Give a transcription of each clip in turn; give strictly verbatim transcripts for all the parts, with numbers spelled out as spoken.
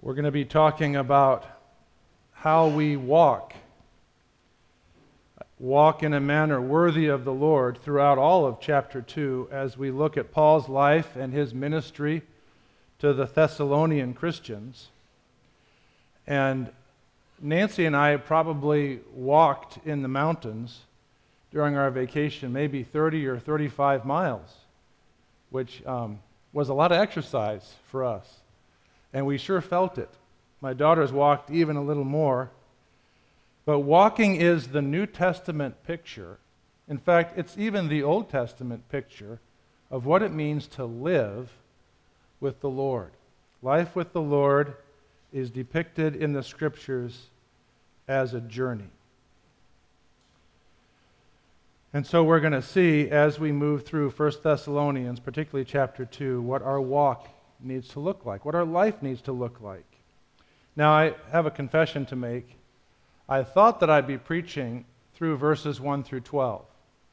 We're going to be talking about how we walk, walk in a manner worthy of the Lord throughout all of chapter two as we look at Paul's life and his ministry to the Thessalonian Christians. And Nancy and I probably walked in the mountains during our vacation, maybe thirty or thirty-five miles, which um, was a lot of exercise for us. And we sure felt it. My daughters walked even a little more. But walking is the New Testament picture. In fact, it's even the Old Testament picture of what it means to live with the Lord. Life with the Lord is depicted in the Scriptures as a journey. And so we're going to see as we move through First Thessalonians, particularly chapter two, what our walk needs to look like, what our life needs to look like. Now, I have a confession to make. I thought that I'd be preaching through verses one through twelve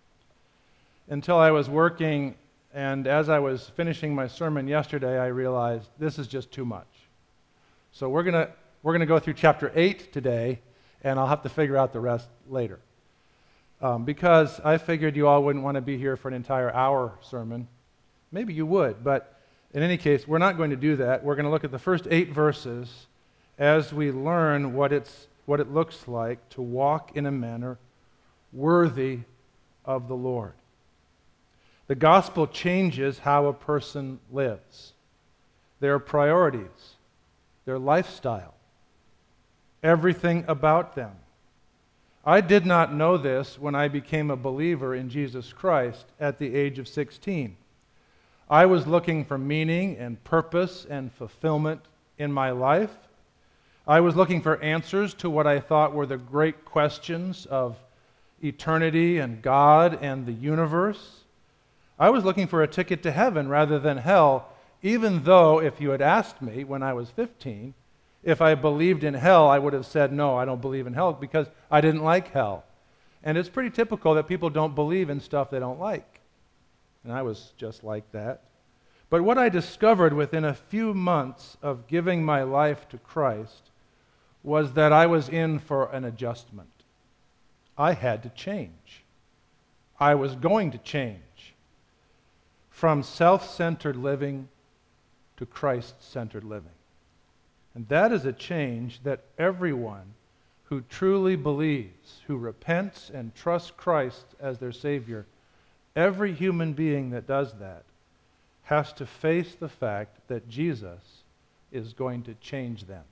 until I was working, and as I was finishing my sermon yesterday, I realized this is just too much. So we're going to we're going to go through chapter eight today, and I'll have to figure out the rest later. Um, because I figured you all wouldn't want to be here for an entire hour sermon. Maybe you would, but in any case, we're not going to do that. We're going to look at the first eight verses as we learn what it's what it looks like to walk in a manner worthy of the Lord. The gospel changes how a person lives, their priorities, their lifestyle, everything about them. I did not know this when I became a believer in Jesus Christ at the age of sixteen. I was looking for meaning and purpose and fulfillment in my life. I was looking for answers to what I thought were the great questions of eternity and God and the universe. I was looking for a ticket to heaven rather than hell, even though if you had asked me when I was fifteen, if I believed in hell, I would have said, no, I don't believe in hell because I didn't like hell. And it's pretty typical that people don't believe in stuff they don't like. And I was just like that. But what I discovered within a few months of giving my life to Christ was that I was in for an adjustment. I had to change. I was going to change from self-centered living to Christ-centered living. And that is a change that everyone who truly believes, who repents and trusts Christ as their Savior, every human being that does that has to face the fact that Jesus is going to change them.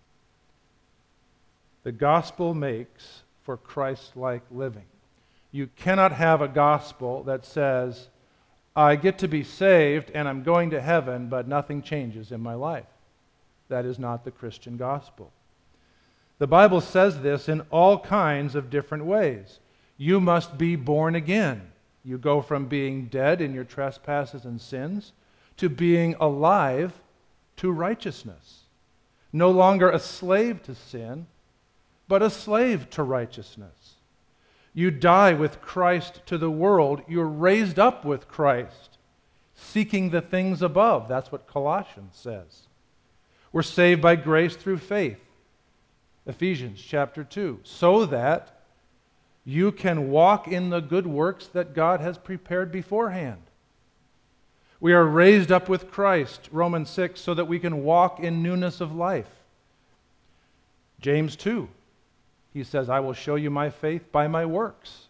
The gospel makes for Christ-like living. You cannot have a gospel that says, I get to be saved and I'm going to heaven, but nothing changes in my life. That is not the Christian gospel. The Bible says this in all kinds of different ways. You must be born again. You go from being dead in your trespasses and sins to being alive to righteousness. No longer a slave to sin, but a slave to righteousness. You die with Christ to the world. You're raised up with Christ, seeking the things above. That's what Colossians says. We're saved by grace through faith. Ephesians chapter two. So that you can walk in the good works that God has prepared beforehand. We are raised up with Christ, Romans six, so that we can walk in newness of life. James two, he says, I will show you my faith by my works.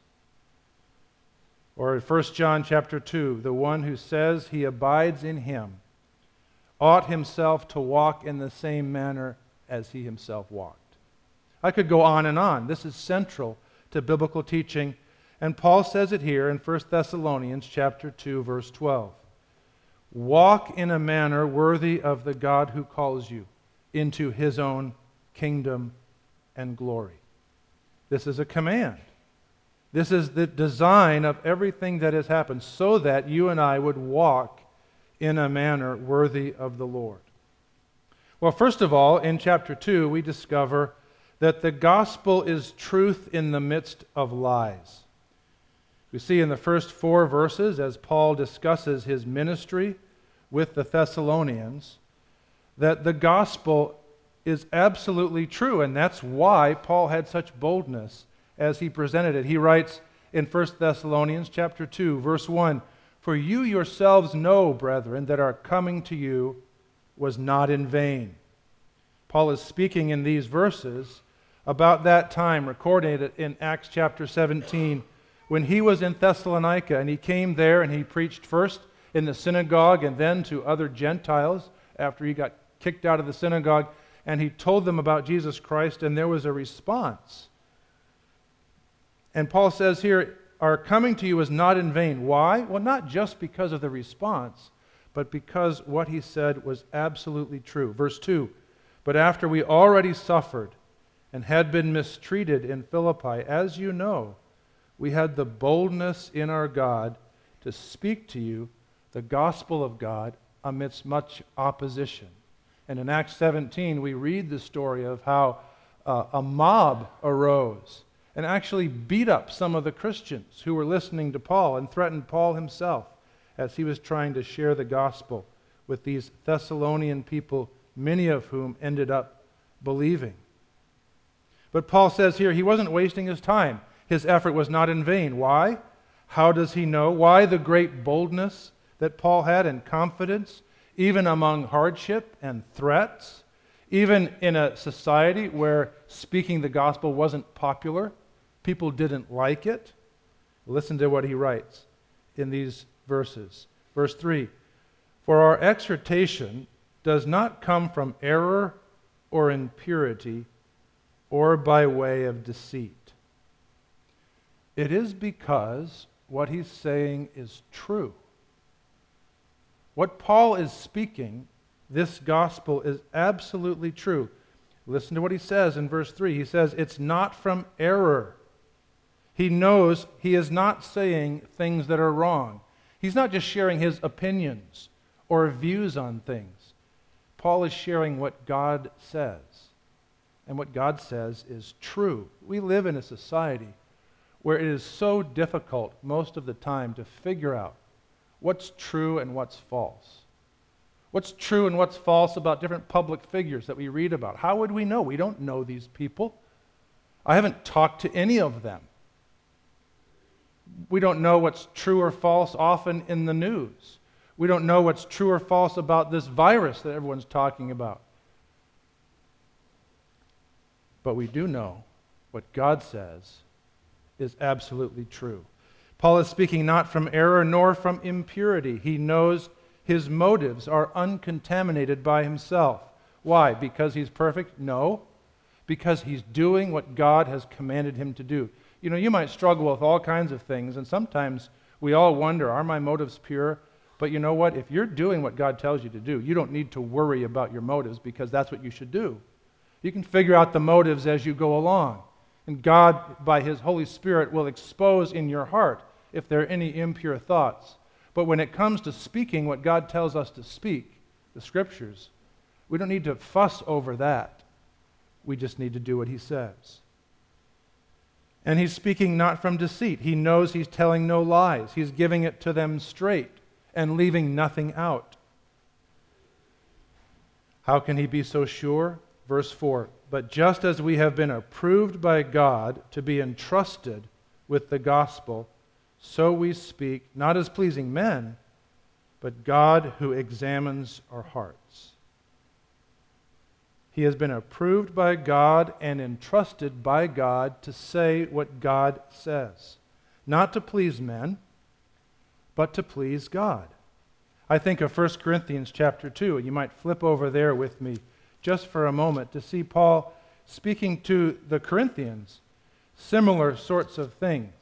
Or First John chapter two, the one who says he abides in him ought himself to walk in the same manner as he himself walked. I could go on and on. This is central to biblical teaching, and Paul says it here in First Thessalonians chapter two, verse twelve. Walk in a manner worthy of the God who calls you into his own kingdom and glory. This is a command. This is the design of everything that has happened so that you and I would walk in a manner worthy of the Lord. Well, first of all, in chapter two, we discover that the gospel is truth in the midst of lies. We see in the first four verses, as Paul discusses his ministry with the Thessalonians, that the gospel is absolutely true, and that's why Paul had such boldness as he presented it. He writes in First Thessalonians chapter two, verse one, "For you yourselves know, brethren, that our coming to you was not in vain." Paul is speaking in these verses about that time, recorded in Acts chapter seventeen, when he was in Thessalonica, and he came there and he preached first in the synagogue and then to other Gentiles after he got kicked out of the synagogue, and he told them about Jesus Christ, and there was a response. And Paul says here, our coming to you was not in vain. Why? Well, not just because of the response, but because what he said was absolutely true. Verse two, "But after we already suffered and had been mistreated in Philippi, as you know, we had the boldness in our God to speak to you the gospel of God amidst much opposition." And in Acts seventeen, we read the story of how uh, a mob arose and actually beat up some of the Christians who were listening to Paul and threatened Paul himself as he was trying to share the gospel with these Thessalonian people, many of whom ended up believing. But Paul says here he wasn't wasting his time. His effort was not in vain. Why? How does he know? Why the great boldness that Paul had and confidence, even among hardship and threats, even in a society where speaking the gospel wasn't popular, people didn't like it? Listen to what he writes in these verses. Verse three, "For our exhortation does not come from error or impurity or by way of deceit." It is because what he's saying is true. What Paul is speaking, this gospel, is absolutely true. Listen to what he says in verse three. He says, it's not from error. He knows he is not saying things that are wrong. He's not just sharing his opinions or views on things. Paul is sharing what God says. And what God says is true. We live in a society where it is so difficult most of the time to figure out what's true and what's false. What's true and what's false about different public figures that we read about. How would we know? We don't know these people. I haven't talked to any of them. We don't know what's true or false often in the news. We don't know what's true or false about this virus that everyone's talking about. But we do know what God says is absolutely true. Paul is speaking not from error nor from impurity. He knows his motives are uncontaminated by himself. Why? Because he's perfect? No. Because he's doing what God has commanded him to do. You know, you might struggle with all kinds of things, and sometimes we all wonder, are my motives pure? But you know what? If you're doing what God tells you to do, you don't need to worry about your motives, because that's what you should do. You can figure out the motives as you go along. And God, by His Holy Spirit, will expose in your heart if there are any impure thoughts. But when it comes to speaking what God tells us to speak, the Scriptures, we don't need to fuss over that. We just need to do what He says. And he's speaking not from deceit. He knows he's telling no lies. He's giving it to them straight and leaving nothing out. How can he be so sure? Verse four, "But just as we have been approved by God to be entrusted with the gospel, so we speak, not as pleasing men, but God who examines our hearts." He has been approved by God and entrusted by God to say what God says. Not to please men, but to please God. I think of First Corinthians chapter two, and you might flip over there with me just for a moment to see Paul speaking to the Corinthians similar sorts of things.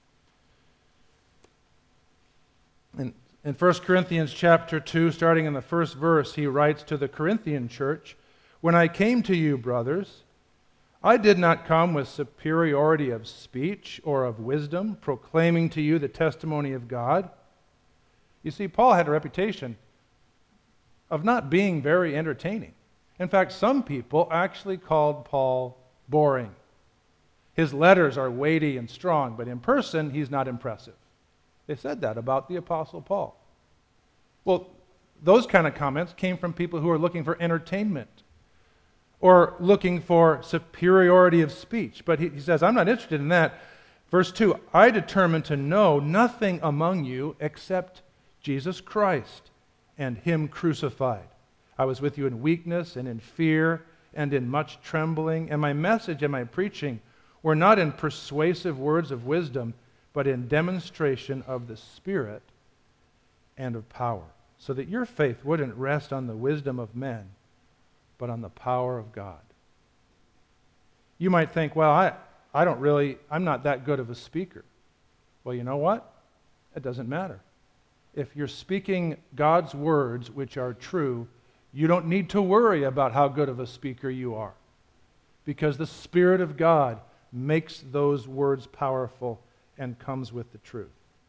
In, in First Corinthians chapter two, starting in the first verse, he writes to the Corinthian church, "When I came to you, brothers, I did not come with superiority of speech or of wisdom, proclaiming to you the testimony of God." You see, Paul had a reputation of not being very entertaining. In fact, some people actually called Paul boring. His letters are weighty and strong, but in person, he's not impressive. They said that about the Apostle Paul. Well, those kind of comments came from people who are looking for entertainment, or looking for superiority of speech. But he, he says, I'm not interested in that. Verse two, I determined to know nothing among you except Jesus Christ and Him crucified. I was with you in weakness and in fear and in much trembling, and my message and my preaching were not in persuasive words of wisdom, but in demonstration of the Spirit and of power, so that your faith wouldn't rest on the wisdom of men, but on the power of God. You might think, well, I, I don't really, I'm not that good of a speaker. Well, you know what? It doesn't matter. If you're speaking God's words, which are true, you don't need to worry about how good of a speaker you are, because the Spirit of God makes those words powerful and comes with the truth.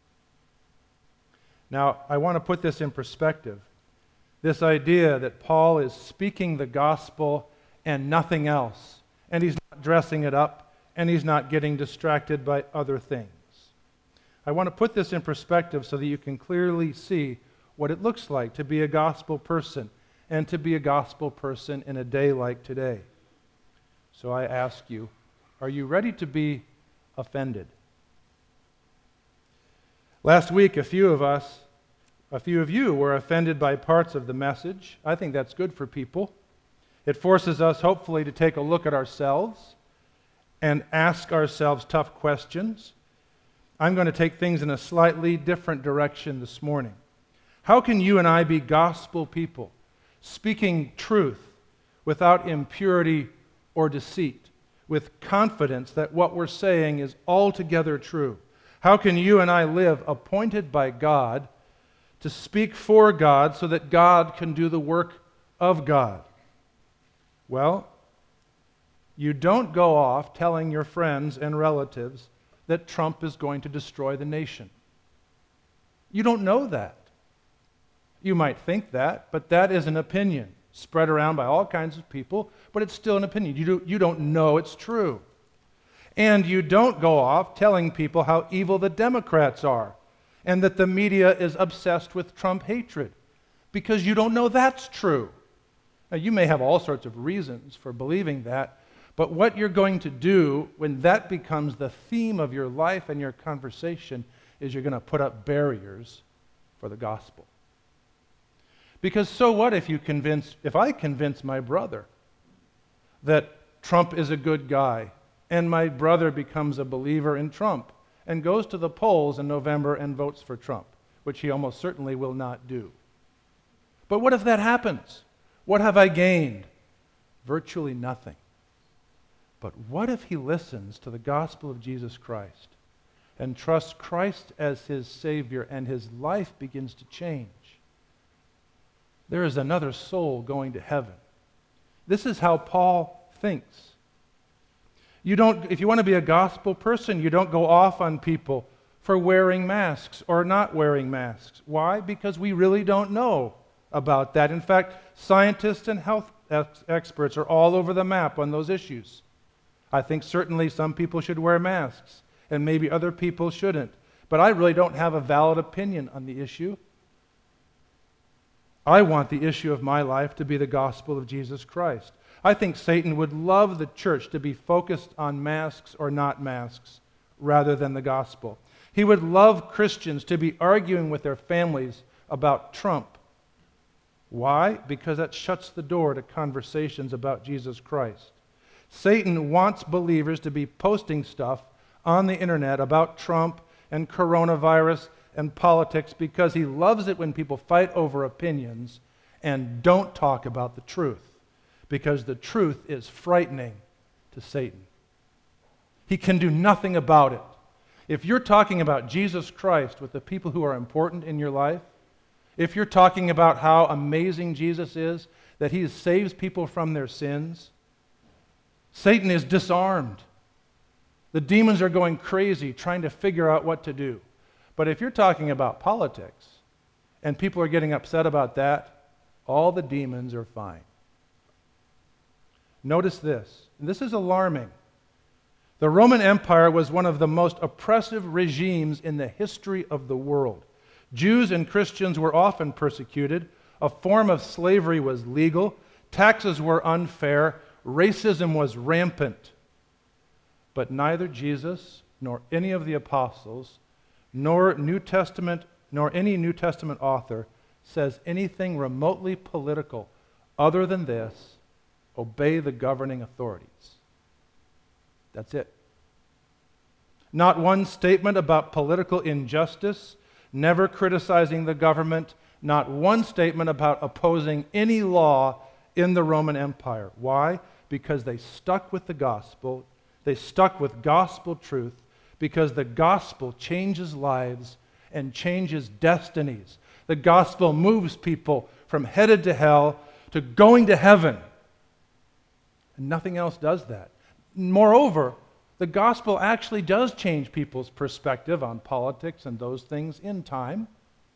Now, I want to put this in perspective. This idea that Paul is speaking the gospel and nothing else, and he's not dressing it up, and he's not getting distracted by other things. I want to put this in perspective so that you can clearly see what it looks like to be a gospel person, and to be a gospel person in a day like today. So I ask you, are you ready to be offended? Last week, a few of us, a few of you were offended by parts of the message. I think that's good for people. It forces us, hopefully, to take a look at ourselves and ask ourselves tough questions. I'm going to take things in a slightly different direction this morning. How can you and I be gospel people, speaking truth without impurity or deceit, with confidence that what we're saying is altogether true? How can you and I live appointed by God to speak for God so that God can do the work of God? Well, you don't go off telling your friends and relatives that Trump is going to destroy the nation. You don't know that. You might think that, but that is an opinion spread around by all kinds of people, but it's still an opinion. You, do, you don't know it's true. And you don't go off telling people how evil the Democrats are and that the media is obsessed with Trump hatred, because you don't know that's true. Now, you may have all sorts of reasons for believing that, but what you're going to do when that becomes the theme of your life and your conversation is you're going to put up barriers for the gospel. Because so what if you convince, if I convince my brother that Trump is a good guy, and my brother becomes a believer in Trump and goes to the polls in November and votes for Trump, which he almost certainly will not do. But what if that happens? What have I gained? Virtually nothing. But what if he listens to the gospel of Jesus Christ and trusts Christ as his Savior and his life begins to change? There is another soul going to heaven. This is how Paul thinks. You don't, if you want to be a gospel person, you don't go off on people for wearing masks or not wearing masks. Why? Because we really don't know about that. In fact, scientists and health ex- experts are all over the map on those issues. I think certainly some people should wear masks, and maybe other people shouldn't. But I really don't have a valid opinion on the issue. I want the issue of my life to be the gospel of Jesus Christ. I think Satan would love the church to be focused on masks or not masks rather than the gospel. He would love Christians to be arguing with their families about Trump. Why? Because that shuts the door to conversations about Jesus Christ. Satan wants believers to be posting stuff on the internet about Trump and coronavirus and politics because he loves it when people fight over opinions and don't talk about the truth, because the truth is frightening to Satan. He can do nothing about it. If you're talking about Jesus Christ with the people who are important in your life, if you're talking about how amazing Jesus is, that he saves people from their sins, Satan is disarmed. The demons are going crazy trying to figure out what to do. But if you're talking about politics and people are getting upset about that, all the demons are fine. Notice this, and this is alarming. The Roman Empire was one of the most oppressive regimes in the history of the world. Jews and Christians were often persecuted. A form of slavery was legal. Taxes were unfair. racism was rampant. But neither Jesus nor any of the apostles, nor New Testament, nor any New Testament author says anything remotely political other than this: obey the governing authorities. That's it. Not one statement about political injustice, never criticizing the government, not one statement about opposing any law in the Roman Empire. Why? Because they stuck with the gospel. They stuck with gospel truth, because the gospel changes lives and changes destinies. The gospel moves people from headed to hell to going to heaven. And nothing else does that. Moreover, the gospel actually does change people's perspective on politics and those things in time.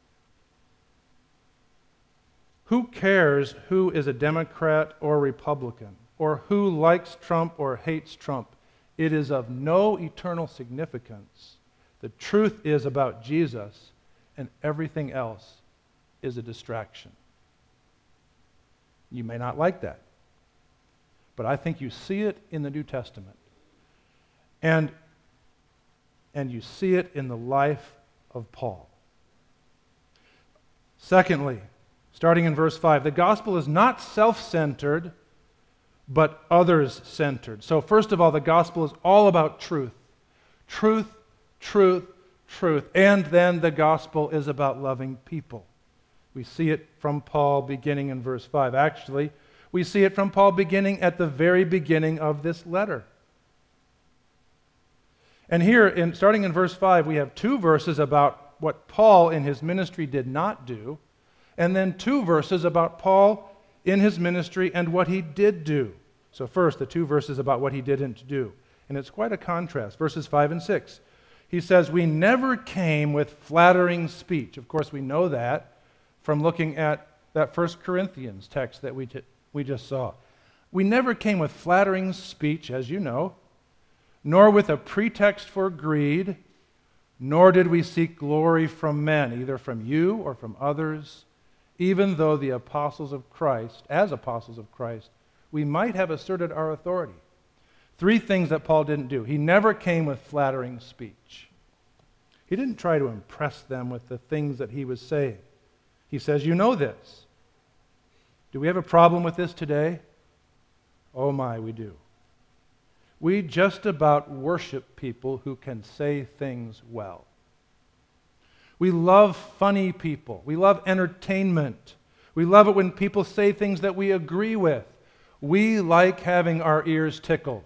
Who cares who is a Democrat or Republican, or who likes Trump or hates Trump? It is of no eternal significance. The truth is about Jesus, and everything else is a distraction. You may not like that, but I think you see it in the New Testament. And, and you see it in the life of Paul. Secondly, starting in verse five, the gospel is not self-centered, but others-centered. So first of all, the gospel is all about truth. Truth, truth, truth. And then the gospel is about loving people. We see it from Paul beginning in verse five. Actually, we see it from Paul beginning at the very beginning of this letter. And here, in, starting in verse five, we have two verses about what Paul in his ministry did not do, and then two verses about Paul in his ministry and what he did do. So first, the two verses about what he didn't do. And it's quite a contrast. Verses five and six. He says, we never came with flattering speech. Of course, we know that from looking at that First Corinthians text that we, t- we just saw. We never came with flattering speech, as you know, nor with a pretext for greed, nor did we seek glory from men, either from you or from others, even though the apostles of Christ, as apostles of Christ, we might have asserted our authority. Three things that Paul didn't do. He never came with flattering speech. He didn't try to impress them with the things that he was saying. He says, you know this. Do we have a problem with this today? Oh my, we do. We just about worship people who can say things well. We love funny people. We love entertainment. We love it when people say things that we agree with. We like having our ears tickled.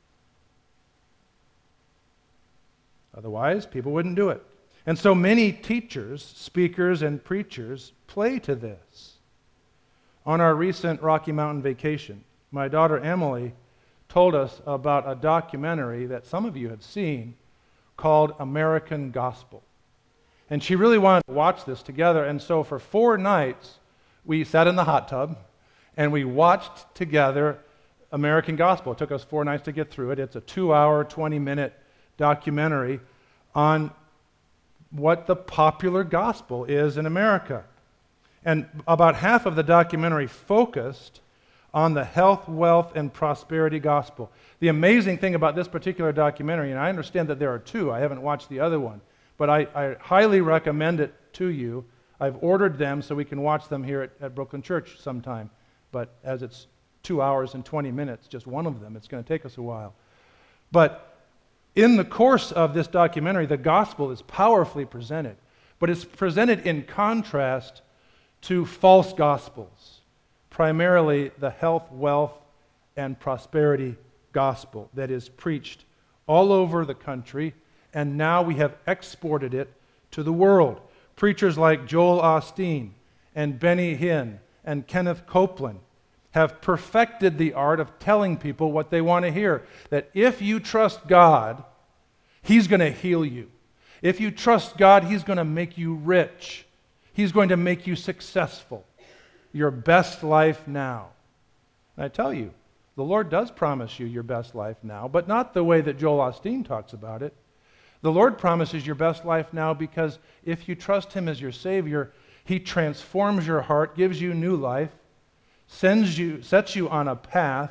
Otherwise, people wouldn't do it. And so many teachers, speakers, and preachers play to this. On our recent Rocky Mountain vacation, my daughter Emily told us about a documentary that some of you have seen called American Gospel. And she really wanted to watch this together, and so for four nights, we sat in the hot tub, and we watched together American Gospel. It took us four nights to get through it. It's a two-hour, twenty-minute documentary on what the popular gospel is in America. And about half of the documentary focused on the health, wealth, and prosperity gospel. The amazing thing about this particular documentary, and I understand that there are two, I haven't watched the other one, but I, I highly recommend it to you. I've ordered them so we can watch them here at, at Brooklyn Church sometime. But as it's two hours and twenty minutes, just one of them, it's going to take us a while. But in the course of this documentary, the gospel is powerfully presented, but it's presented in contrast to false gospels, primarily the health, wealth, and prosperity gospel that is preached all over the country, and now we have exported it to the world. Preachers like Joel Osteen and Benny Hinn and Kenneth Copeland have perfected the art of telling people what they want to hear. That if you trust God, He's going to heal you. If you trust God, He's going to make you rich. He's going to make you successful. Your best life now. And I tell you, the Lord does promise you your best life now, but not the way that Joel Osteen talks about it. The Lord promises your best life now because if you trust Him as your Savior, He transforms your heart, gives you new life, sends you, sets you on a path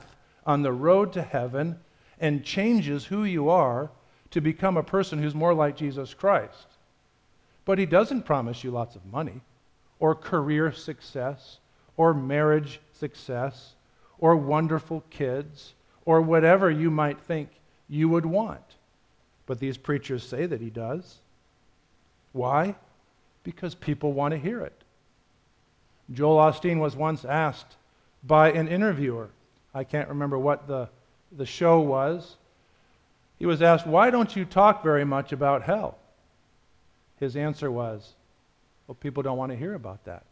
on the road to heaven and changes who you are to become a person who's more like Jesus Christ. But he doesn't promise you lots of money or career success or marriage success or wonderful kids or whatever you might think you would want. But these preachers say that he does. Why? Because people want to hear it. Joel Osteen was once asked by an interviewer, I can't remember what the, the show was, he was asked, why don't you talk very much about hell? His answer was, well, people don't want to hear about that.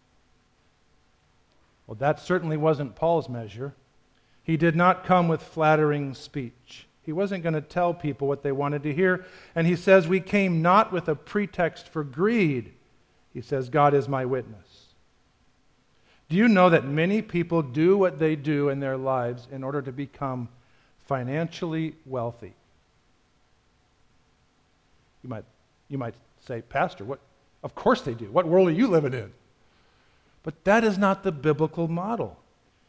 Well, that certainly wasn't Paul's measure. He did not come with flattering speech. He wasn't going to tell people what they wanted to hear. And he says, we came not with a pretext for greed. He says, God is my witness. Do you know that many people do what they do in their lives in order to become financially wealthy? You might, you might say, Pastor, what? Of course they do. What world are you living in? But that is not the biblical model.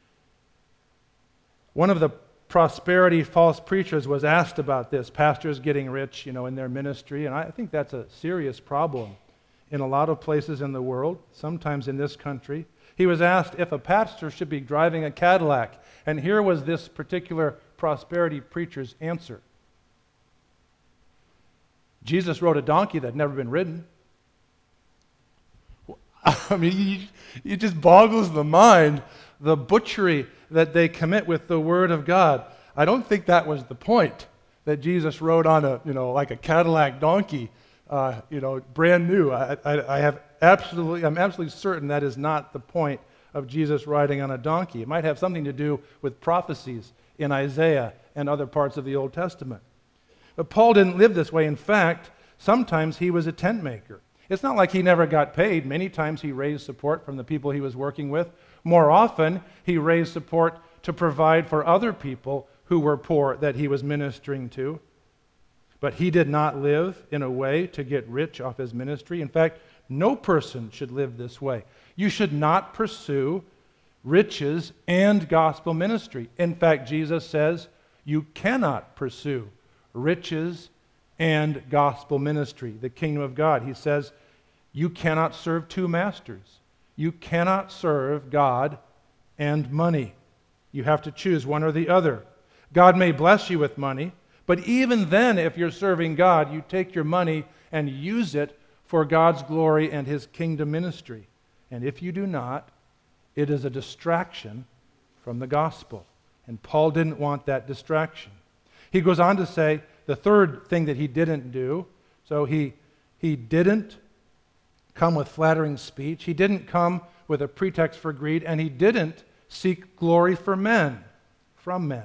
One of the prosperity false preachers was asked about this, pastors getting rich, you know, in their ministry, and I think that's a serious problem in a lot of places in the world, sometimes in this country. He was asked if a pastor should be driving a Cadillac, and here was this particular prosperity preacher's answer. Jesus rode a donkey that had never been ridden. I mean, it just boggles the mind, the butchery that they commit with the Word of God. I don't think that was the point, that Jesus rode on a, you know, like a Cadillac donkey, uh, you know, brand new. I, I, I have absolutely, I'm absolutely certain that is not the point of Jesus riding on a donkey. It might have something to do with prophecies in Isaiah and other parts of the Old Testament. But Paul didn't live this way. In fact, sometimes he was a tent maker. It's not like he never got paid. Many times he raised support from the people he was working with. More often, he raised support to provide for other people who were poor that he was ministering to. But he did not live in a way to get rich off his ministry. In fact, no person should live this way. You should not pursue riches and gospel ministry. In fact, Jesus says you cannot pursue riches and gospel ministry, the kingdom of God. He says you cannot serve two masters. You cannot serve God and money. You have to choose one or the other. God may bless you with money, but even then, if you're serving God, you take your money and use it for God's glory and His kingdom ministry. And if you do not, it is a distraction from the gospel. And Paul didn't want that distraction. He goes on to say the third thing that he didn't do. So he, he didn't come with flattering speech. He didn't come with a pretext for greed. And he didn't seek glory for men, from men.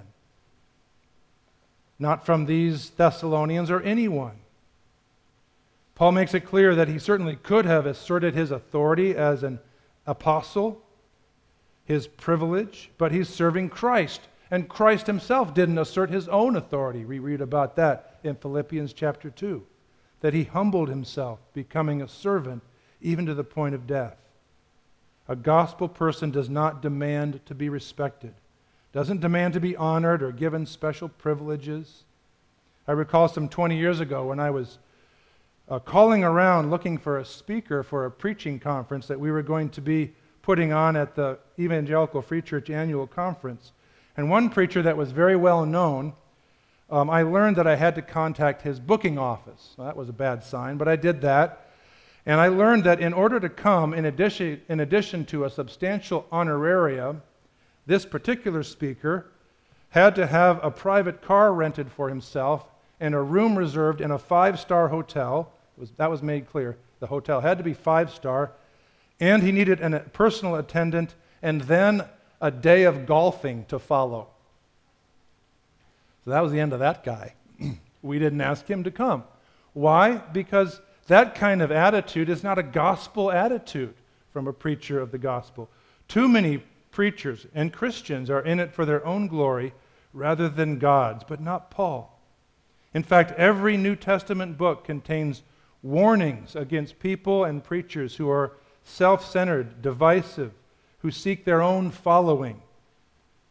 Not from these Thessalonians or anyone. Paul makes it clear that he certainly could have asserted his authority as an apostle, his privilege, but he's serving Christ. And Christ himself didn't assert his own authority. We read about that in Philippians chapter two, that he humbled himself, becoming a servant even to the point of death. A gospel person does not demand to be respected, doesn't demand to be honored or given special privileges. I recall some twenty years ago when I was uh, calling around looking for a speaker for a preaching conference that we were going to be putting on at the Evangelical Free Church Annual Conference. And one preacher that was very well known, um, I learned that I had to contact his booking office. Well, that was a bad sign, but I did that. And I learned that in order to come, in addition, in addition to a substantial honorarium, this particular speaker had to have a private car rented for himself and a room reserved in a five-star hotel. It was, that was made clear. The hotel had to be five-star. And he needed a personal attendant and then a day of golfing to follow. So that was the end of that guy. We didn't ask him to come. Why? Because that kind of attitude is not a gospel attitude from a preacher of the gospel. Too many preachers and Christians are in it for their own glory rather than God's, but not Paul. In fact, every New Testament book contains warnings against people and preachers who are self-centered, divisive, who seek their own following.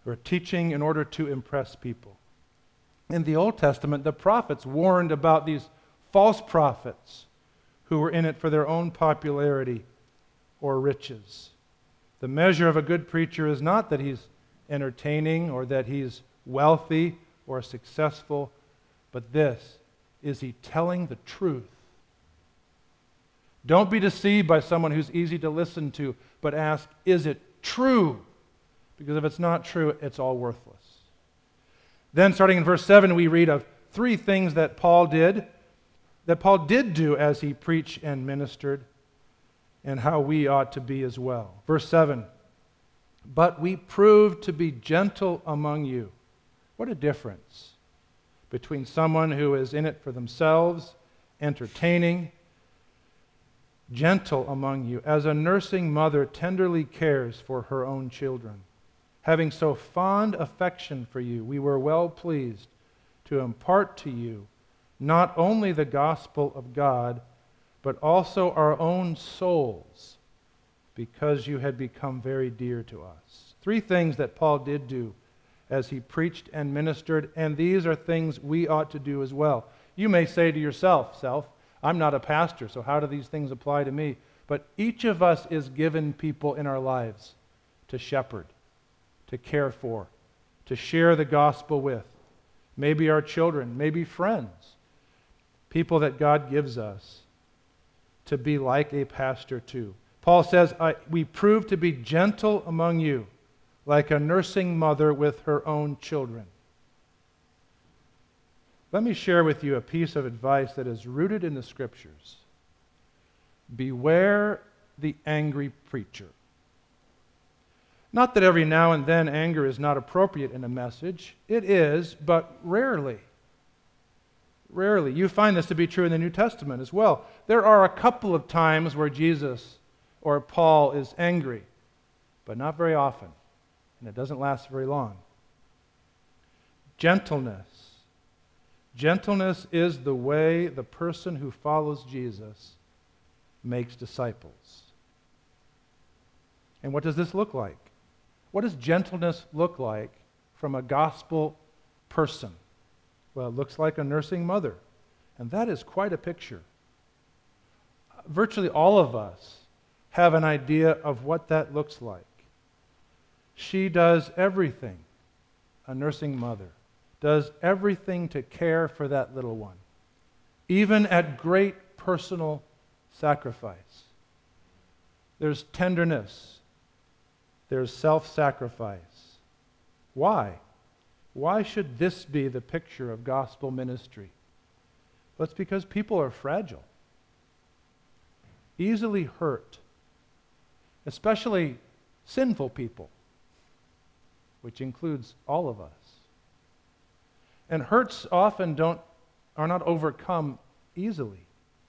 or teaching in order to impress people. In the Old Testament, the prophets warned about these false prophets who were in it for their own popularity or riches. The measure of a good preacher is not that he's entertaining or that he's wealthy or successful, but this: is he telling the truth? Don't be deceived by someone who's easy to listen to, but ask, is it true? Because if it's not true, it's all worthless. Then, starting in verse seven, we read of three things that Paul did, that Paul did do as he preached and ministered, and how we ought to be as well. Verse seven, but we proved to be gentle among you. What a difference between someone who is in it for themselves, entertaining, gentle among you, as a nursing mother tenderly cares for her own children. Having so fond affection for you, we were well pleased to impart to you not only the gospel of God, but also our own souls, because you had become very dear to us. Three things that Paul did do as he preached and ministered, and these are things we ought to do as well. You may say to yourself, self, I'm not a pastor, so how do these things apply to me? But each of us is given people in our lives to shepherd, to care for, to share the gospel with. Maybe our children, maybe friends, people that God gives us to be like a pastor to. Paul says, I, we prove to be gentle among you, like a nursing mother with her own children. Let me share with you a piece of advice that is rooted in the Scriptures. Beware the angry preacher. Not that every now and then anger is not appropriate in a message. It is, but rarely. Rarely. You find this to be true in the New Testament as well. There are a couple of times where Jesus or Paul is angry, but not very often, and it doesn't last very long. Gentleness. Gentleness is the way the person who follows Jesus makes disciples. And what does this look like? What does gentleness look like from a gospel person? Well, it looks like a nursing mother, and that is quite a picture. Virtually all of us have an idea of what that looks like. She does everything, a nursing mother does everything to care for that little one, even at great personal sacrifice. There's tenderness. There's self-sacrifice. Why? Why should this be the picture of gospel ministry? Well, it's because people are fragile, easily hurt, especially sinful people, which includes all of us. And hurts often don't are not overcome easily.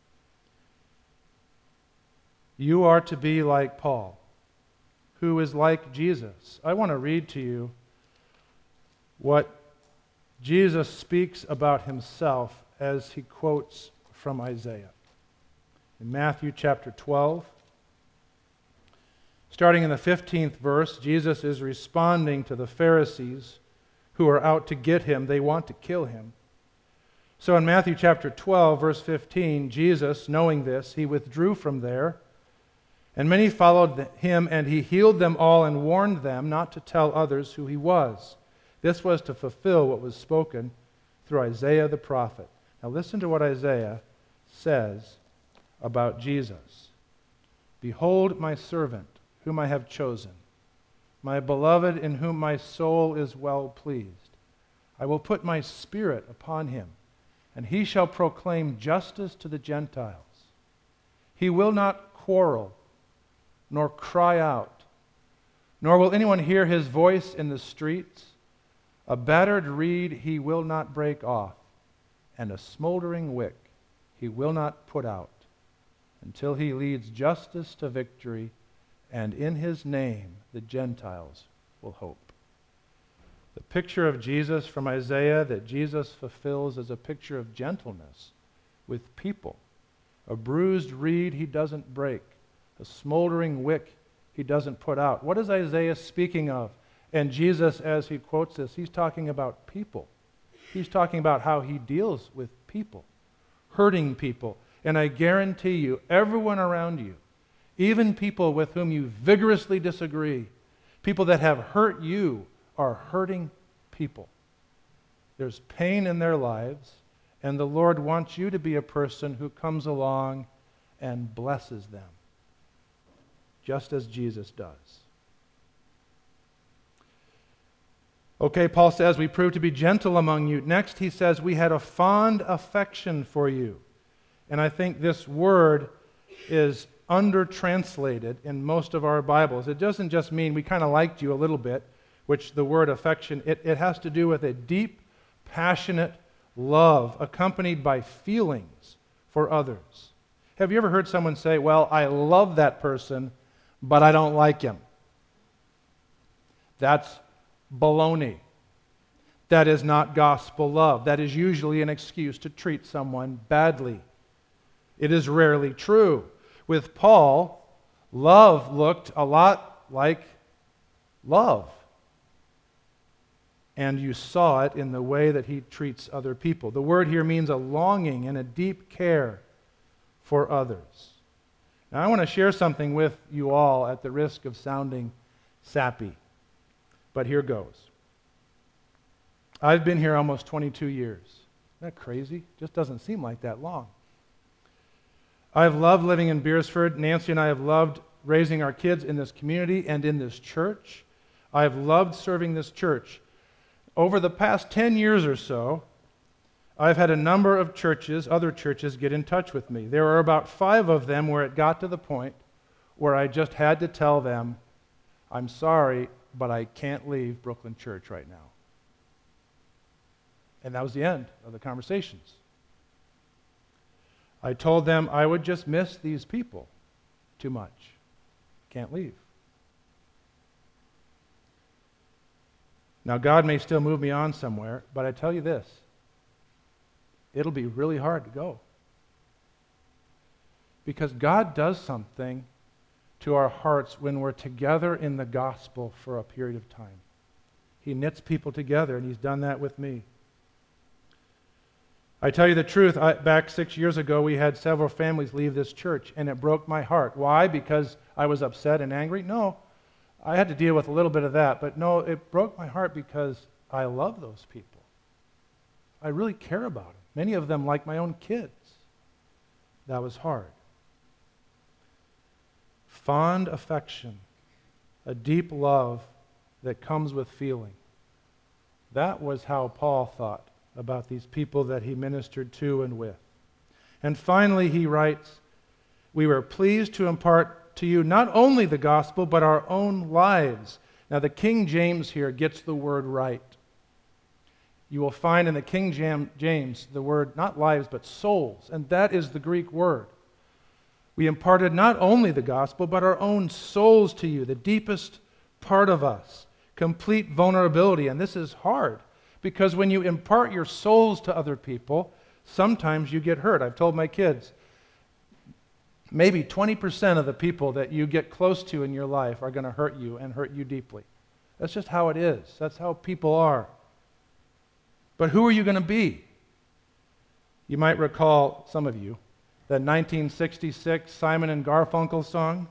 You are to be like Paul, who is like Jesus. I want to read to you what Jesus speaks about himself as he quotes from Isaiah. In Matthew chapter twelve, starting in the fifteenth verse, Jesus is responding to the Pharisees who are out to get him. They want to kill him. So in Matthew chapter twelve, verse fifteen, Jesus, knowing this, he withdrew from there, and many followed him, and he healed them all and warned them not to tell others who he was. This was to fulfill what was spoken through Isaiah the prophet. Now listen to what Isaiah says about Jesus. Behold my servant, whom I have chosen, my beloved, in whom my soul is well pleased. I will put my spirit upon him, and he shall proclaim justice to the Gentiles. He will not quarrel, nor cry out, nor will anyone hear his voice in the streets. A battered reed he will not break off, and a smoldering wick he will not put out, until he leads justice to victory, and in his name the Gentiles will hope. The picture of Jesus from Isaiah that Jesus fulfills is a picture of gentleness with people. A bruised reed he doesn't break, a smoldering wick he doesn't put out. What is Isaiah speaking of And Jesus, as he quotes this, he's talking about people. He's talking about how he deals with people, hurting people. And I guarantee you, everyone around you, even people with whom you vigorously disagree, people that have hurt you, are hurting people. There's pain in their lives, and the Lord wants you to be a person who comes along and blesses them, just as Jesus does. Okay, Paul says, we prove to be gentle among you. Next, he says, we had a fond affection for you. And I think this word is under-translated in most of our Bibles. It doesn't just mean we kind of liked you a little bit, which the word affection, it, it has to do with a deep, passionate love accompanied by feelings for others. Have you ever heard someone say, well, I love that person, but I don't like him? That's baloney. That is not gospel love. That is usually an excuse to treat someone badly. It is rarely true. With Paul, love looked a lot like love. And you saw it in the way that he treats other people. The word here means a longing and a deep care for others. Now, I want to share something with you all at the risk of sounding sappy. But here goes. I've been here almost twenty-two years. Isn't that crazy? Just doesn't seem like that long. I've loved living in Beersford. Nancy and I have loved raising our kids in this community and in this church. I've loved serving this church. Over the past ten years or so, I've had a number of churches, other churches, get in touch with me. There were about five of them where it got to the point where I just had to tell them, I'm sorry, but I can't leave Brooklyn Church right now. And that was the end of the conversations. I told them I would just miss these people too much. Can't leave. Now, God may still move me on somewhere, but I tell you this, it'll be really hard to go. Because God does something to our hearts when we're together in the gospel for a period of time. He knits people together, and He's done that with me. I tell you the truth, I, back six years ago, we had several families leave this church, and it broke my heart. Why? Because I was upset and angry? No. I had to deal with a little bit of that, but no, it broke my heart because I love those people. I really care about them. Many of them like my own kids. That was hard. Fond affection, a deep love that comes with feeling. That was how Paul thought about these people that he ministered to and with. And finally, he writes, we were pleased to impart to you not only the gospel, but our own lives. Now, the King James here gets the word right. You will find in the King James the word not lives, but souls, and that is the Greek word. We imparted not only the gospel, but our own souls to you, the deepest part of us, complete vulnerability. And this is hard, because when you impart your souls to other people, sometimes you get hurt. I've told my kids, maybe twenty percent of the people that you get close to in your life are going to hurt you and hurt you deeply. That's just how it is. That's how people are. But who are you going to be? You might recall, some of you, the nineteen sixty-six Simon and Garfunkel song.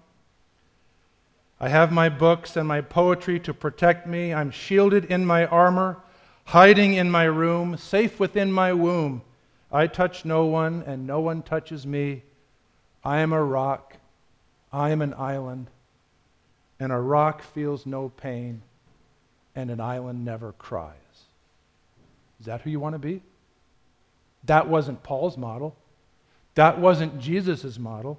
I have my books and my poetry to protect me. I'm shielded in my armor, hiding in my room, safe within my womb. I touch no one, and no one touches me. I am a rock. I am an island. And a rock feels no pain, and an island never cries. Is that who you want to be? That wasn't Paul's model. That wasn't Jesus' model.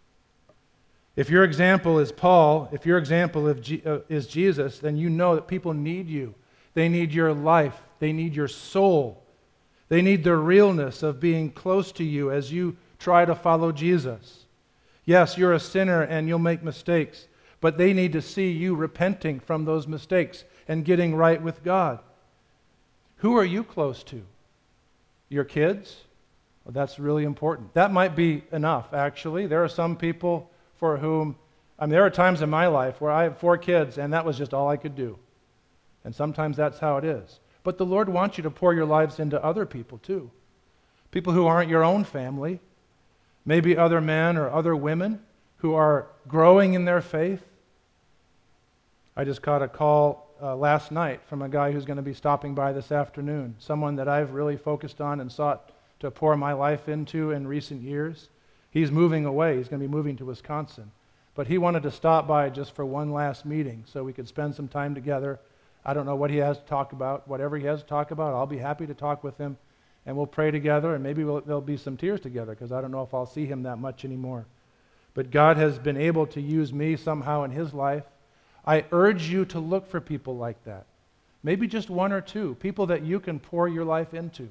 If your example is Paul, if your example is Jesus, then you know that people need you. They need your life. They need your soul. They need the realness of being close to you as you try to follow Jesus. Yes, you're a sinner and you'll make mistakes, but they need to see you repenting from those mistakes and getting right with God. Who are you close to? Your kids? Well, that's really important. That might be enough, actually. There are some people for whom, I mean, there are times in my life where I have four kids and that was just all I could do. And sometimes that's how it is. But the Lord wants you to pour your lives into other people too. People who aren't your own family. Maybe other men or other women who are growing in their faith. I just caught a call uh, last night from a guy who's going to be stopping by this afternoon. Someone that I've really focused on and sought to pour my life into in recent years. He's moving away. He's going to be moving to Wisconsin. But he wanted to stop by just for one last meeting so we could spend some time together. I don't know what he has to talk about. Whatever he has to talk about, I'll be happy to talk with him. And we'll pray together, and maybe we'll, there'll be some tears together because I don't know if I'll see him that much anymore. But God has been able to use me somehow in his life. I urge you to look for people like that. Maybe just one or two, people that you can pour your life into.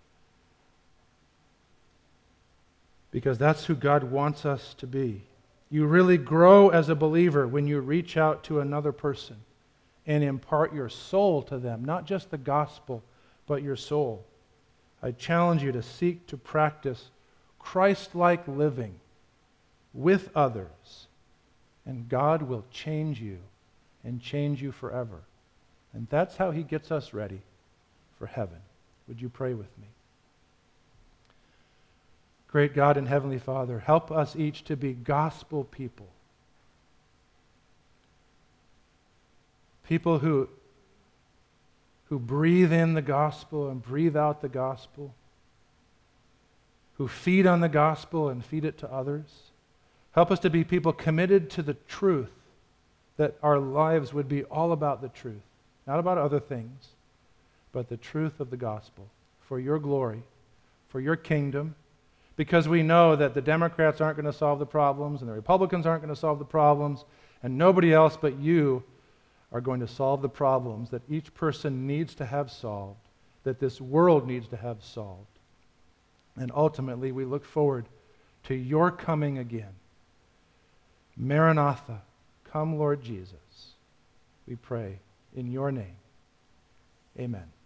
Because that's who God wants us to be. You really grow as a believer when you reach out to another person and impart your soul to them, not just the gospel, but your soul. I challenge you to seek to practice Christ-like living with others, and God will change you and change you forever. And that's how he gets us ready for heaven. Would you pray with me? Great God and Heavenly Father, help us each to be gospel people. People who who breathe in the gospel and breathe out the gospel, who feed on the gospel and feed it to others. Help us to be people committed to the truth, that our lives would be all about the truth, not about other things, but the truth of the gospel, for your glory, for your kingdom, because we know that the Democrats aren't going to solve the problems and the Republicans aren't going to solve the problems, and nobody else but you are going to solve the problems that each person needs to have solved, that this world needs to have solved. And ultimately, we look forward to your coming again. Maranatha, come Lord Jesus. We pray in your name. Amen.